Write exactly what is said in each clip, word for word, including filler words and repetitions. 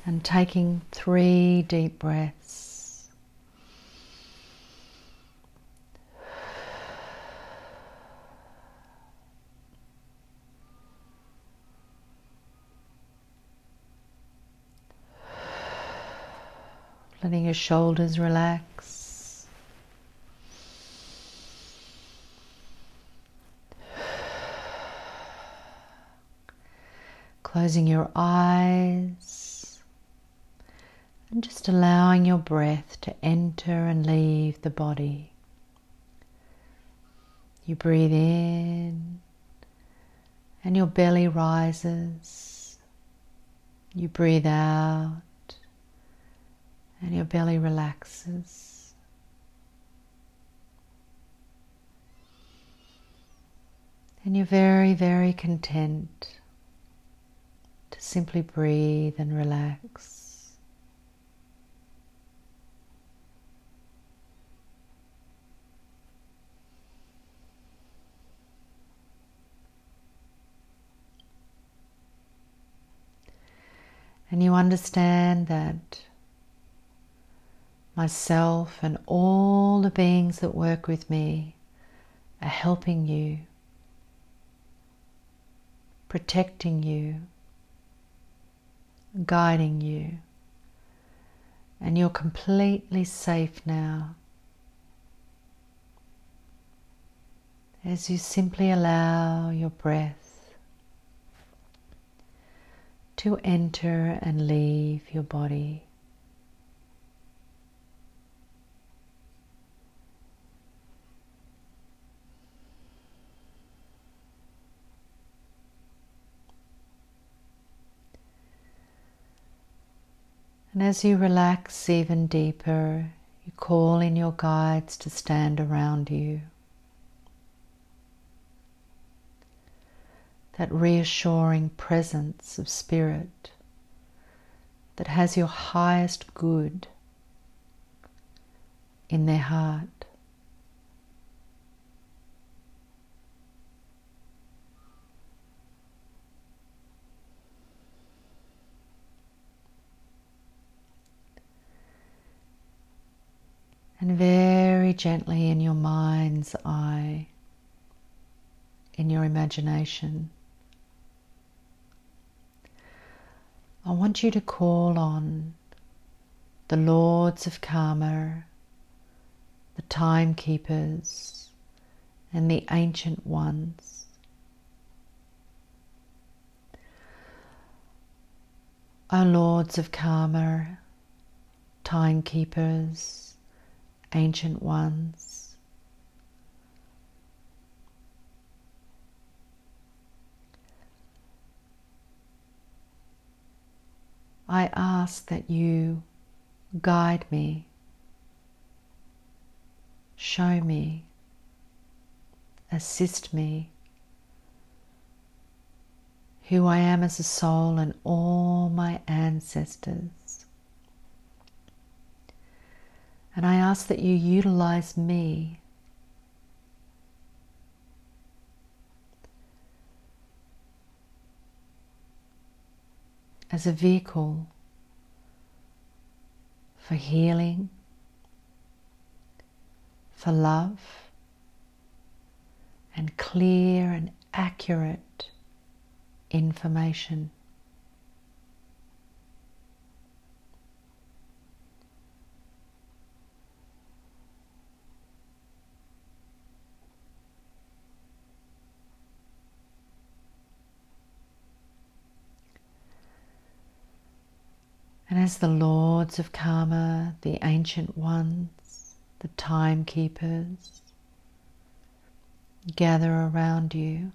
And taking three deep breaths. Letting your shoulders relax. Closing your eyes and just allowing your breath to enter and leave the body. You breathe in and your belly rises. You breathe out and your belly relaxes. And you're very, very content to simply breathe and relax. And you understand that myself and all the beings that work with me are helping you, protecting you, guiding you, and you're completely safe now as you simply allow your breath to enter and leave your body. And as you relax even deeper, you call in your guides to stand around you. That reassuring presence of spirit that has your highest good in their heart. And very gently in your mind's eye, in your imagination, I want you to call on the Lords of Karma, the Timekeepers, and the Ancient Ones. O Lords of Karma, Timekeepers, Ancient Ones, I ask that you guide me, show me, assist me, who I am as a soul and all my ancestors. And I ask that you utilize me as a vehicle for healing, for love, and clear and accurate information. And as the Lords of Karma, the Ancient Ones, the Timekeepers gather around you,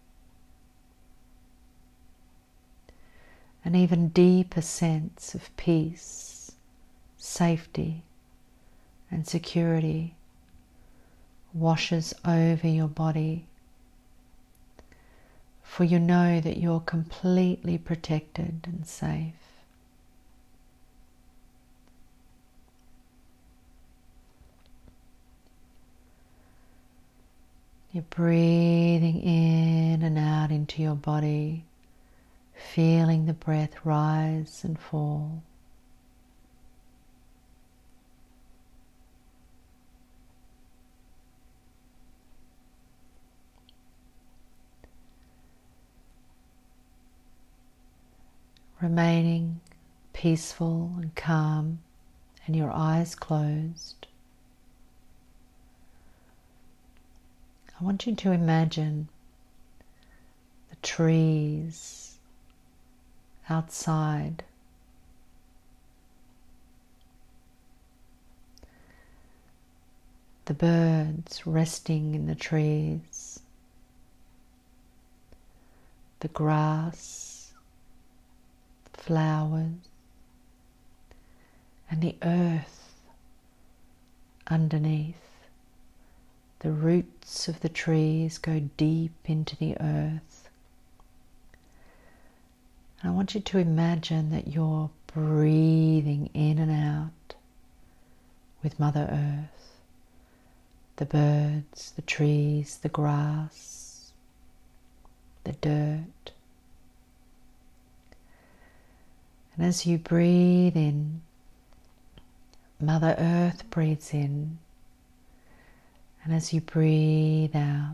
an even deeper sense of peace, safety, and security washes over your body, for you know that you're completely protected and safe. You're breathing in and out into your body, feeling the breath rise and fall. Remaining peaceful and calm and your eyes closed, I want you to imagine the trees outside, the birds resting in the trees, the grass, flowers, and the earth underneath. The roots of the trees go deep into the earth. And I want you to imagine that you're breathing in and out with Mother Earth, the birds, the trees, the grass, the dirt. And as you breathe in, Mother Earth breathes in. And as you breathe out,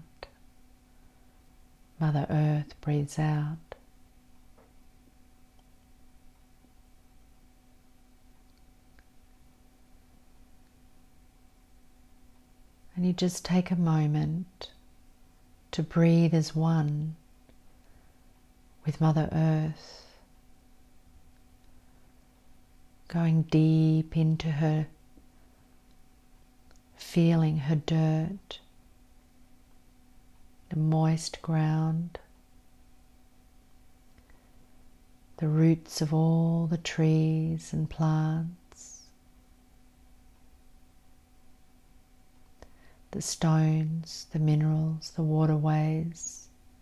Mother Earth breathes out. And you just take a moment to breathe as one with Mother Earth, going deep into her, feeling her dirt, the moist ground, the roots of all the trees and plants, the stones, the minerals, the waterways.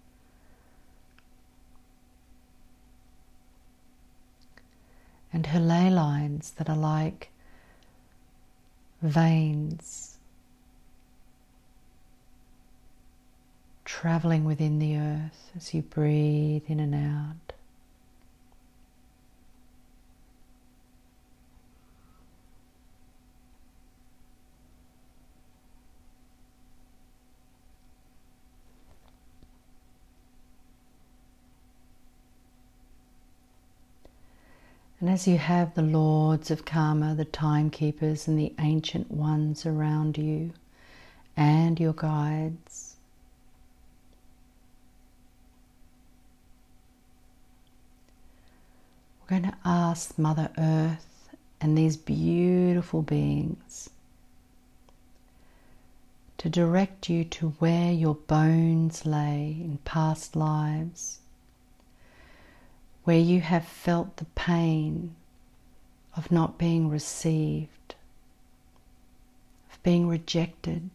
And her ley lines that are like veins traveling within the earth as you breathe in and out. And as you have the lords of karma, the timekeepers and the ancient ones around you, and your guides, we're going to ask Mother Earth and these beautiful beings to direct you to where your bones lay in past lives, where you have felt the pain of not being received, of being rejected,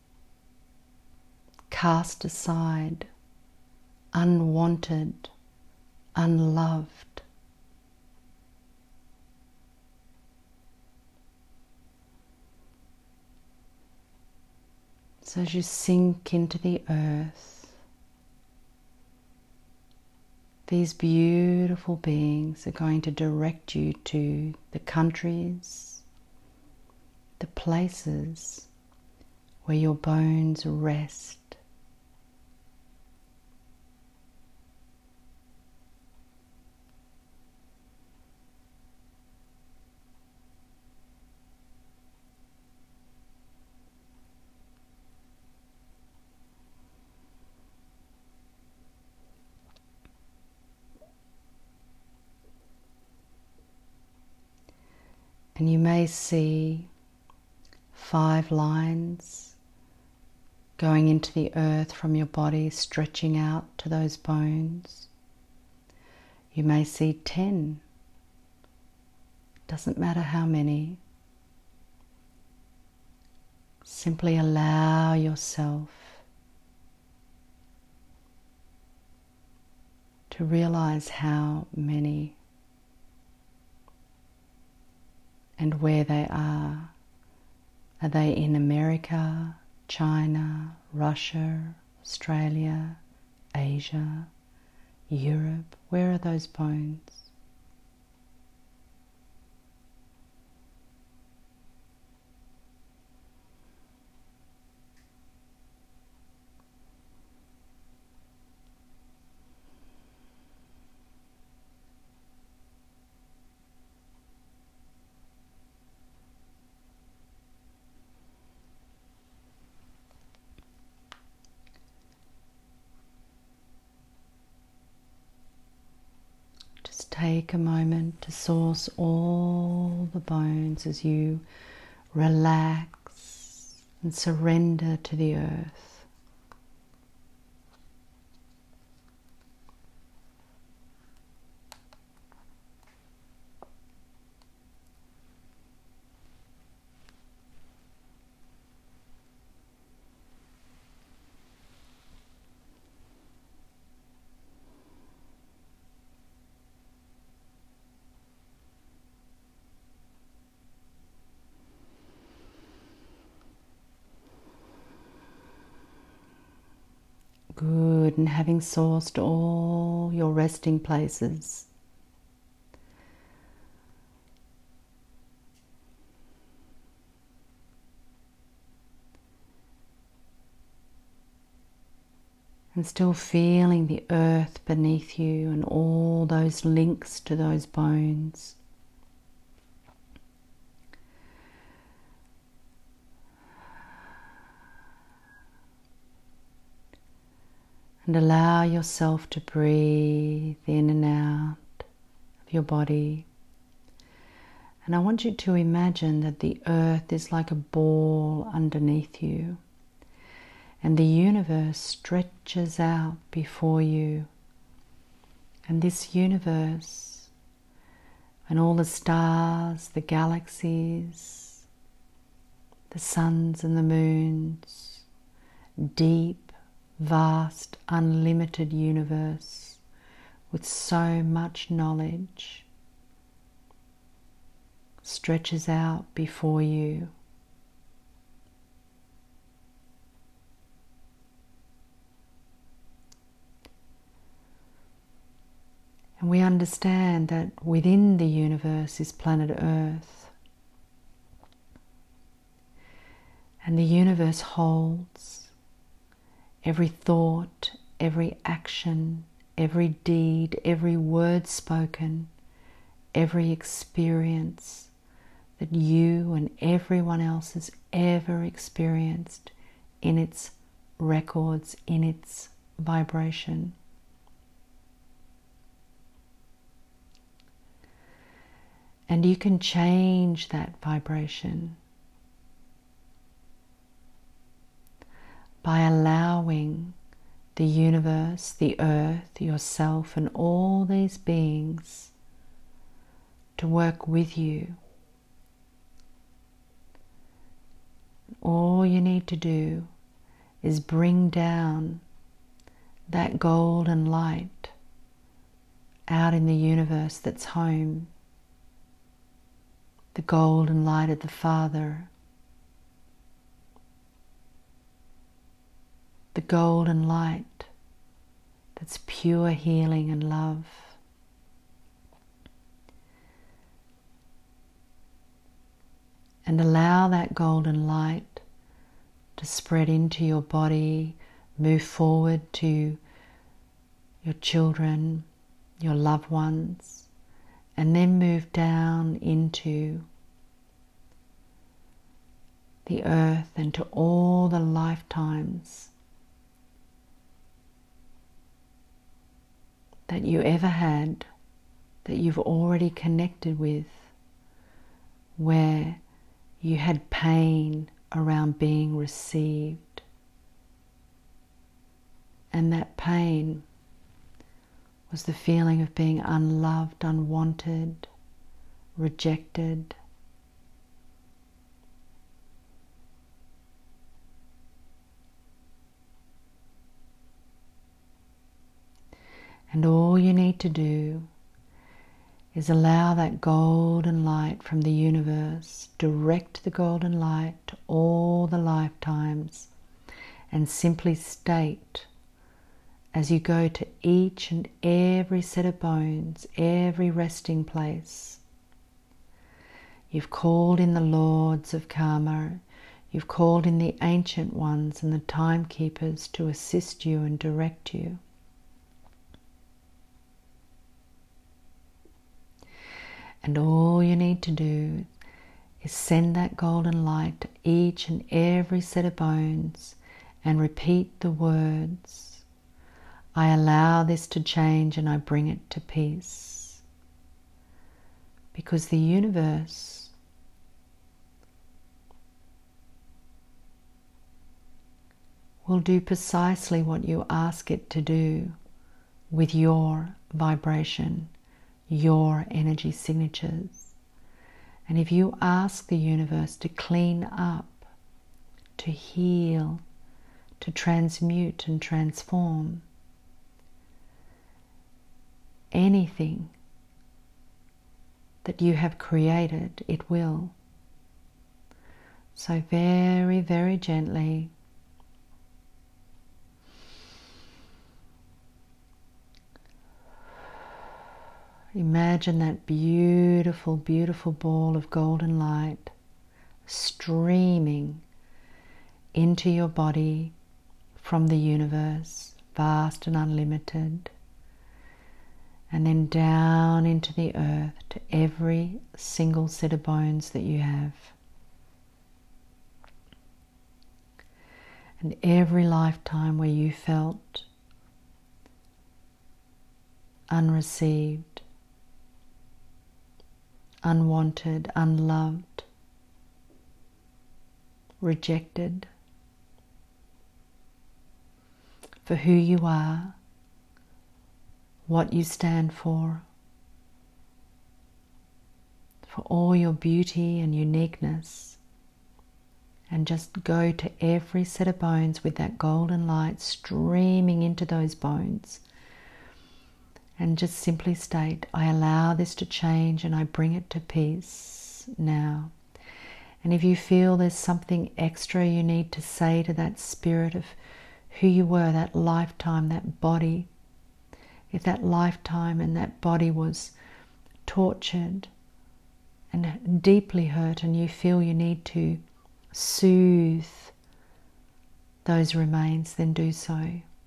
cast aside, unwanted, unloved. So as you sink into the earth, these beautiful beings are going to direct you to the countries, the places where your bones rest. And you may see five lines going into the earth from your body, stretching out to those bones. You may see ten. Doesn't matter how many. Simply allow yourself to realize how many and where they are. Are they in America, China, Russia, Australia, Asia, Europe, where are those bones? Take a moment to source all the bones as you relax and surrender to the earth. Good, and having sourced all your resting places, and still feeling the earth beneath you and all those links to those bones. And allow yourself to breathe in and out of your body. And I want you to imagine that the earth is like a ball underneath you, and the universe stretches out before you. And this universe and all the stars, the galaxies, the suns and the moons, deep, vast, unlimited universe with so much knowledge stretches out before you. And we understand that within the universe is planet Earth. And the universe holds every thought, every action, every deed, every word spoken, every experience that you and everyone else has ever experienced in its records, in its vibration. And you can change that vibration by allowing the universe, the earth, yourself, and all these beings to work with you. All you need to do is bring down that golden light out in the universe that's home, the golden light of the Father, the golden light that's pure healing and love. And allow that golden light to spread into your body, move forward to your children, your loved ones, and then move down into the earth and to all the lifetimes that you ever had, that you've already connected with, where you had pain around being received. And that pain was the feeling of being unloved, unwanted, rejected. And all you need to do is allow that golden light from the universe, direct the golden light to all the lifetimes, and simply state as you go to each and every set of bones, every resting place. You've called in the Lords of Karma. You've called in the Ancient Ones and the Timekeepers to assist you and direct you. And all you need to do is send that golden light to each and every set of bones and repeat the words, I allow this to change and I bring it to peace. Because the universe will do precisely what you ask it to do with your vibration, your energy signatures. And if you ask the universe to clean up, to heal, to transmute and transform anything that you have created, it will. So very, very gently imagine that beautiful, beautiful ball of golden light streaming into your body from the universe, vast and unlimited, and then down into the earth to every single set of bones that you have. And every lifetime where you felt unreceived, unwanted, unloved, rejected for who you are, what you stand for, for all your beauty and uniqueness, and just go to every set of bones with that golden light streaming into those bones. And just simply state, I allow this to change and I bring it to peace now. And if you feel there's something extra you need to say to that spirit of who you were, that lifetime, that body, if that lifetime and that body was tortured and deeply hurt and you feel you need to soothe those remains, then do so.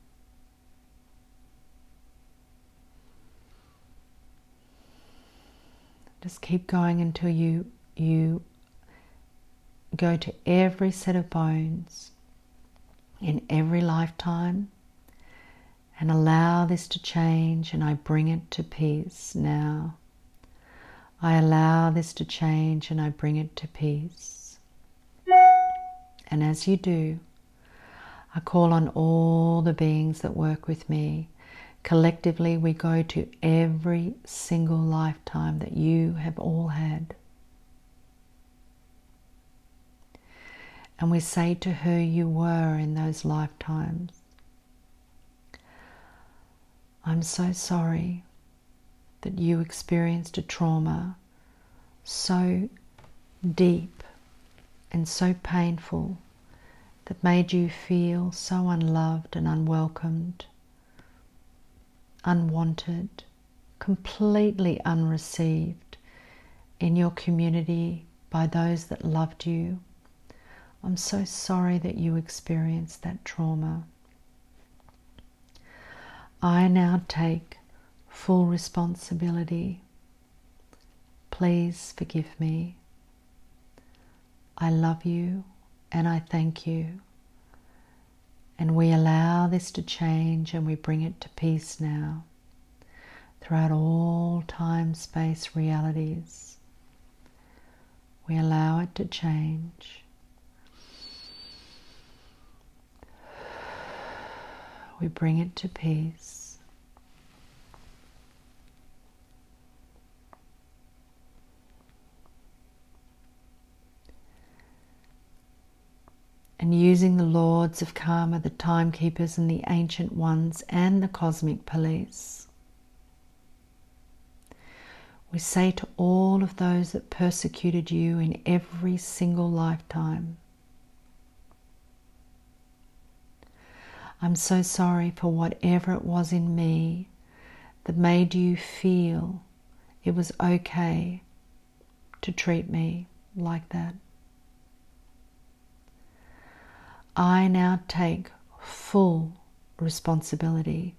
Just keep going until you, you go to every set of bones in every lifetime and allow this to change, and I bring it to peace now. I allow this to change and I bring it to peace. And as you do, I call on all the beings that work with me. Collectively, we go to every single lifetime that you have all had. And we say to her you were in those lifetimes, I'm so sorry that you experienced a trauma so deep and so painful that made you feel so unloved and unwelcomed, unwanted, completely unreceived in your community by those that loved you. I'm so sorry that you experienced that trauma. I now take full responsibility. Please forgive me. I love you and I thank you. And we allow this to change and we bring it to peace now throughout all time, space, realities. We allow it to change. We bring it to peace. And using the Lords of Karma, the Timekeepers and the Ancient Ones and the Cosmic Police, we say to all of those that persecuted you in every single lifetime, I'm so sorry for whatever it was in me that made you feel it was okay to treat me like that. I now take full responsibility.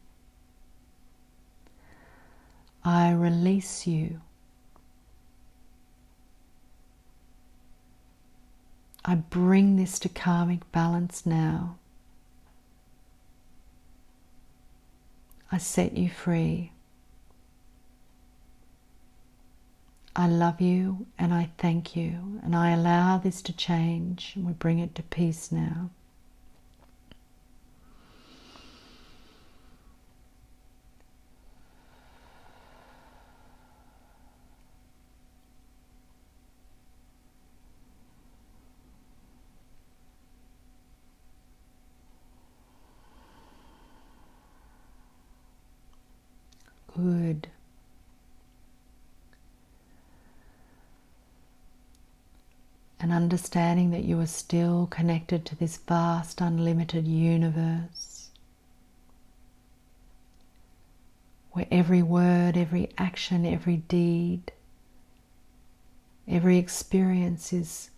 I release you. I bring this to karmic balance now. I set you free. I love you and I thank you, and I allow this to change, and we bring it to peace now. Good. And understanding that you are still connected to this vast, unlimited universe, where every word, every action, every deed, every experience is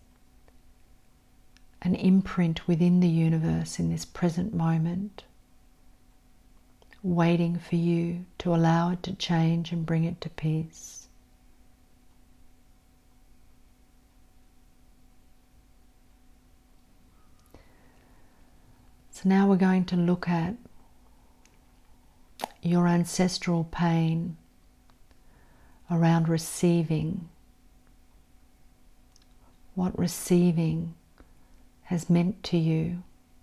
an imprint within the universe in this present moment, waiting for you to allow it to change and bring it to peace. So now we're going to look at your ancestral pain around receiving. What receiving has meant to you.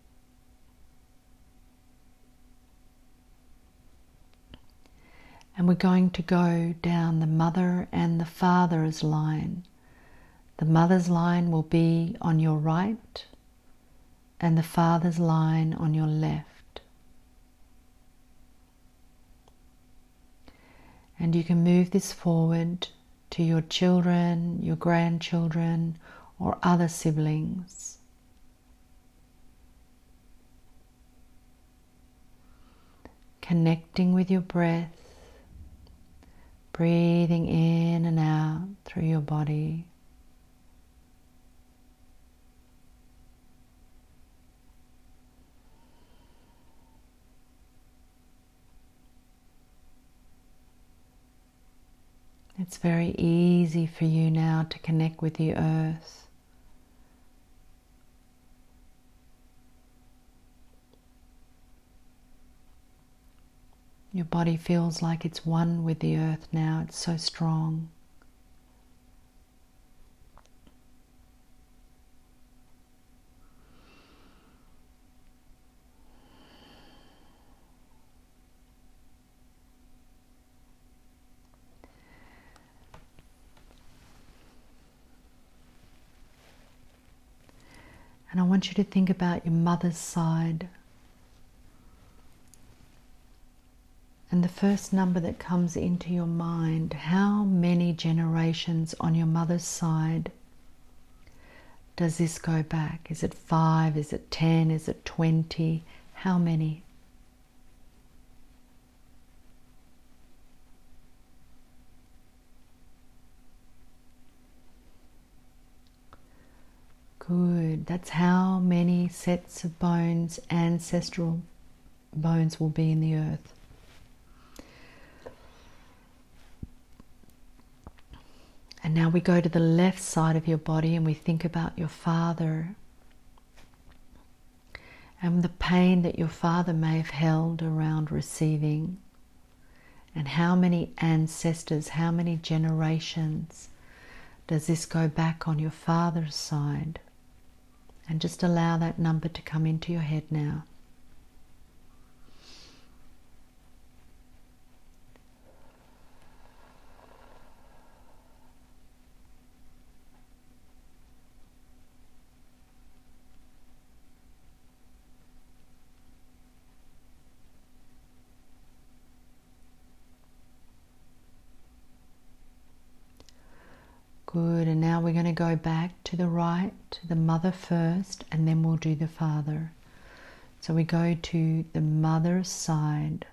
And we're going to go down the mother and the father's line. The mother's line will be on your right, and the father's line on your left. And you can move this forward to your children, your grandchildren, or other siblings. Connecting with your breath, breathing in and out through your body. It's very easy for you now to connect with the earth. Your body feels like it's one with the earth now. It's so strong. And I want you to think about your mother's side. And the first number that comes into your mind, how many generations on your mother's side does this go back? Is it five? Is it ten? Is it twenty? How many? Good. That's how many sets of bones, ancestral bones, will be in the earth. And now we go to the left side of your body and we think about your father and the pain that your father may have held around receiving, and how many ancestors, how many generations does this go back on your father's side? And just allow that number to come into your head now. Good, and now we're going to go back to the right, to the mother first, and then we'll do the father. So we go to the mother's side,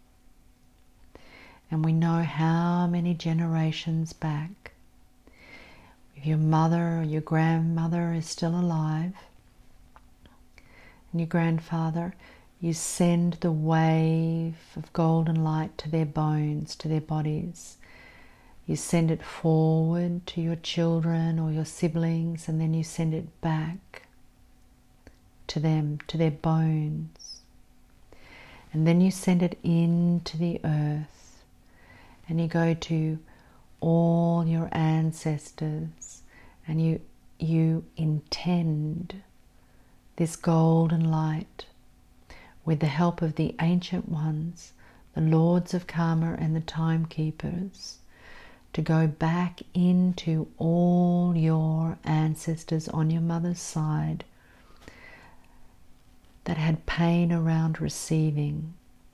and we know how many generations back, if your mother or your grandmother is still alive, and your grandfather, you send the wave of golden light to their bones, to their bodies. You send it forward to your children or your siblings, and then you send it back to them, to their bones. And then you send it into the earth, and you go to all your ancestors, and you, you intend this golden light with the help of the ancient ones, the lords of karma and the timekeepers, to go back into all your ancestors on your mother's side that had pain around receiving.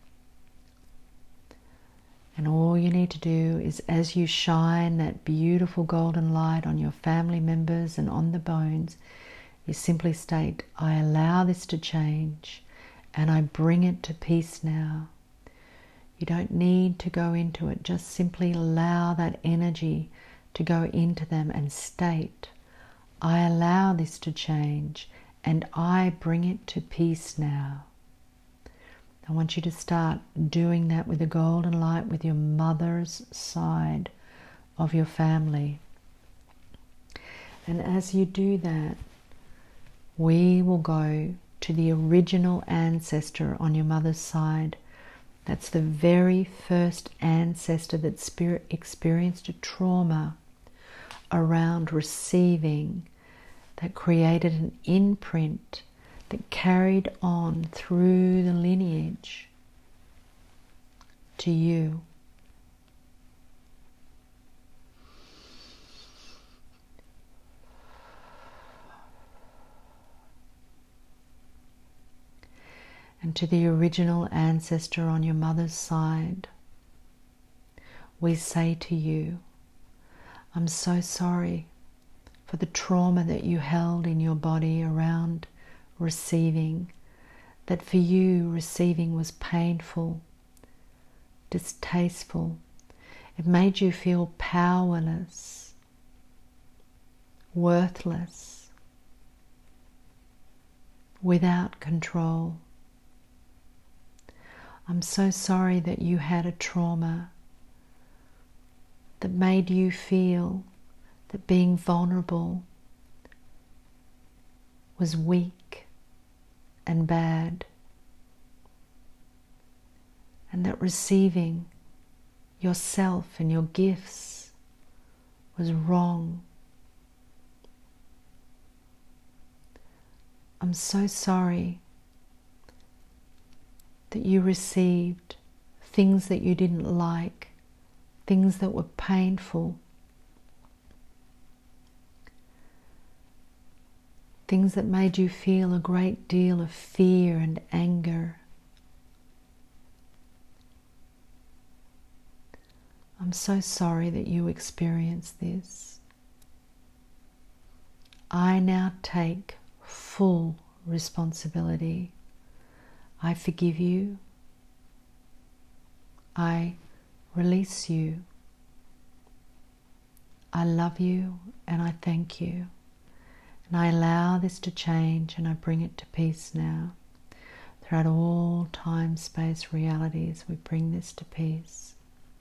And all you need to do is, as you shine that beautiful golden light on your family members and on the bones, you simply state, I allow this to change and I bring it to peace now. You don't need to go into it, just simply allow that energy to go into them and state, I allow this to change and I bring it to peace now. I want you to start doing that with the golden light with your mother's side of your family. And as you do that, we will go to the original ancestor on your mother's side. That's the very first ancestor that spirit experienced a trauma around receiving, that created an imprint that carried on through the lineage to you. And to the original ancestor on your mother's side, we say to you, I'm so sorry for the trauma that you held in your body around receiving, that for you receiving was painful, distasteful. It made you feel powerless, worthless, without control. I'm so sorry that you had a trauma that made you feel that being vulnerable was weak and bad, and that receiving yourself and your gifts was wrong. I'm so sorry that you received things that you didn't like, things that were painful, things that made you feel a great deal of fear and anger. I'm so sorry that you experienced this. I now take full responsibility. I forgive you. I release you. I love you and I thank you. And I allow this to change and I bring it to peace now. Throughout all time, space, realities, we bring this to peace.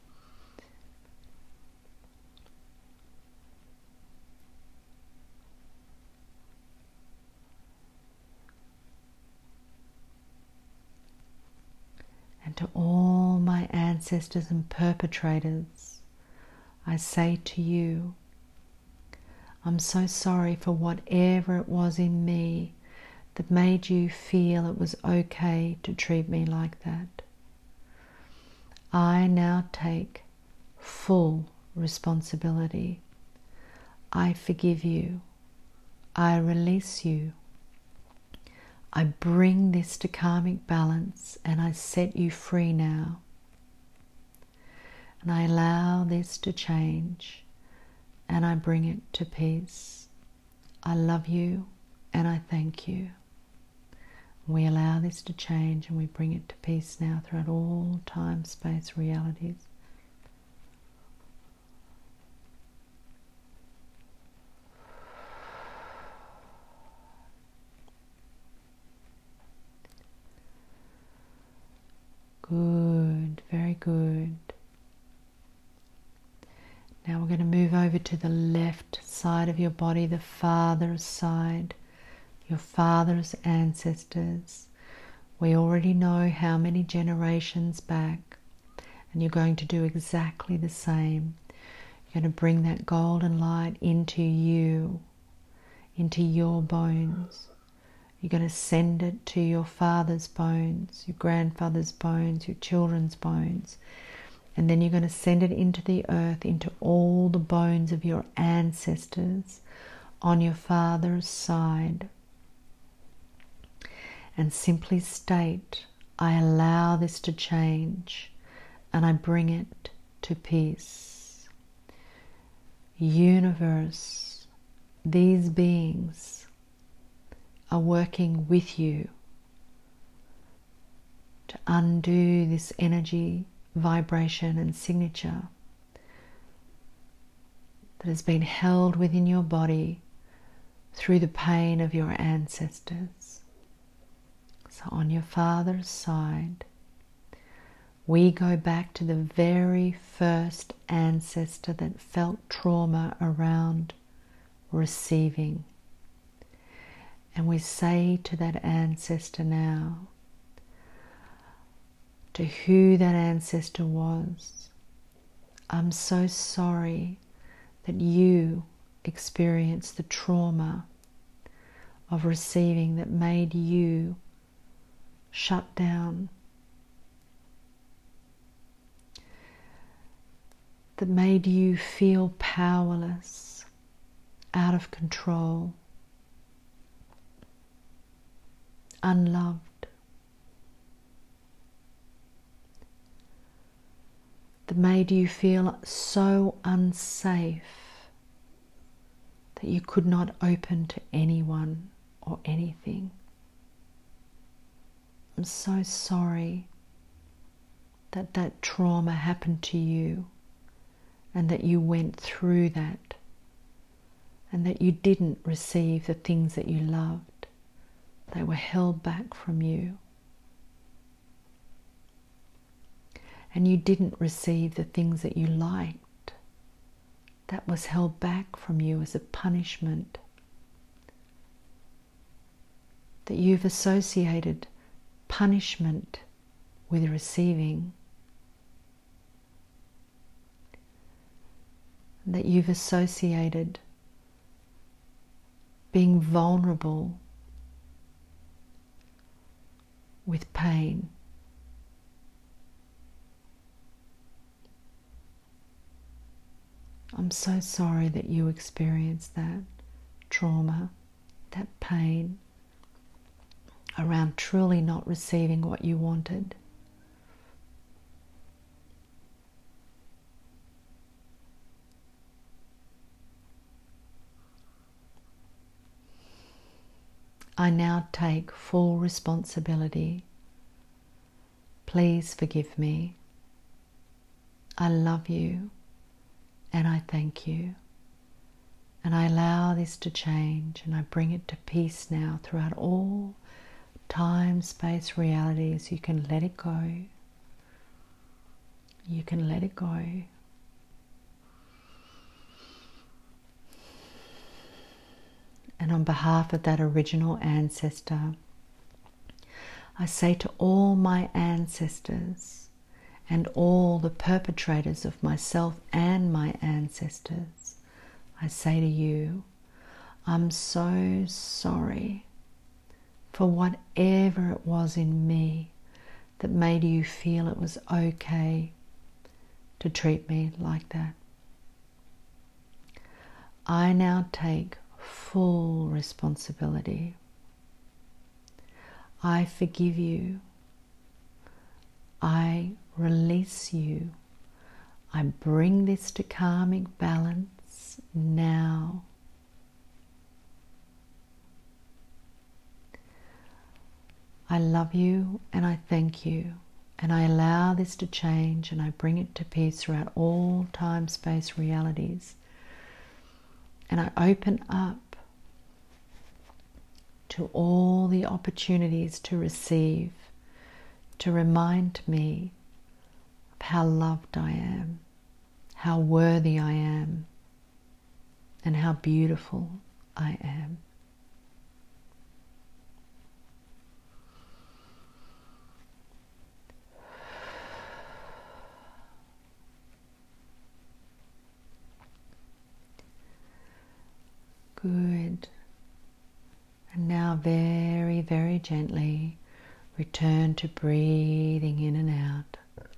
And to all my ancestors and perpetrators, I say to you, I'm so sorry for whatever it was in me that made you feel it was okay to treat me like that. I now take full responsibility. I forgive you. I release you. I bring this to karmic balance and I set you free now. And I allow this to change and I bring it to peace. I love you and I thank you. We allow this to change and we bring it to peace now throughout all time, space, realities. Good, very good. Now we're going to move over to the left side of your body, the father's side, your father's ancestors. We already know how many generations back, and you're going to do exactly the same. You're going to bring that golden light into you, into your bones. You're going to send it to your father's bones, your grandfather's bones, your children's bones. And then you're going to send it into the earth, into all the bones of your ancestors on your father's side. And simply state, I allow this to change and I bring it to peace. Universe, these beings are working with you to undo this energy, vibration and signature that has been held within your body through the pain of your ancestors. So on your father's side, we go back to the very first ancestor that felt trauma around receiving. And we say to that ancestor now, to who that ancestor was, I'm so sorry that you experienced the trauma of receiving that made you shut down, that made you feel powerless, out of control, unloved, that made you feel so unsafe that you could not open to anyone or anything. I'm so sorry that that trauma happened to you and that you went through that and that you didn't receive the things that you loved. They were held back from you. And you didn't receive the things that you liked. That was held back from you as a punishment. That you've associated punishment with receiving. That you've associated being vulnerable with pain. I'm so sorry that you experienced that trauma, that pain around truly not receiving what you wanted. I now take full responsibility. Please forgive me. I love you and I thank you. And I allow this to change and I bring it to peace now throughout all time, space, realities. You can let it go. You can let it go. And on behalf of that original ancestor, I say to all my ancestors and all the perpetrators of myself and my ancestors, I say to you, I'm so sorry for whatever it was in me that made you feel it was okay to treat me like that. I now take full responsibility. I forgive you. I release you. I bring this to karmic balance now. I love you and I thank you, and I allow this to change, and I bring it to peace throughout all time, space, realities. And I open up to all the opportunities to receive, to remind me of how loved I am, how worthy I am, and how beautiful I am. Good. And now very, very gently return to breathing in and out.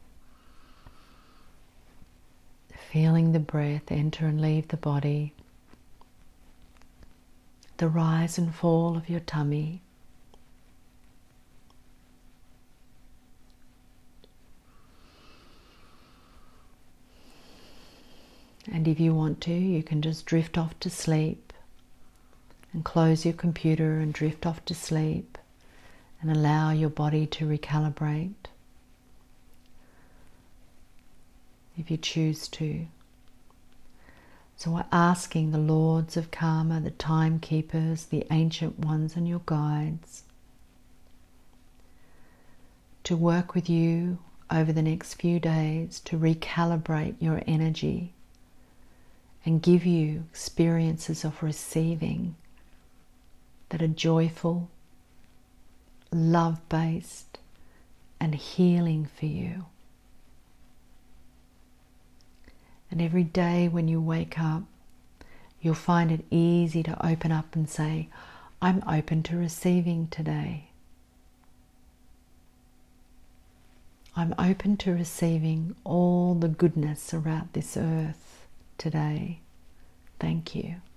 Feeling the breath enter and leave the body. The rise and fall of your tummy. And if you want to, you can just drift off to sleep and close your computer and drift off to sleep and allow your body to recalibrate if you choose to. So we're asking the Lords of Karma, the timekeepers, the ancient ones and your guides to work with you over the next few days to recalibrate your energy and give you experiences of receiving that are joyful, love-based, and healing for you. And every day when you wake up, you'll find it easy to open up and say, I'm open to receiving today. I'm open to receiving all the goodness around this earth today. Thank you.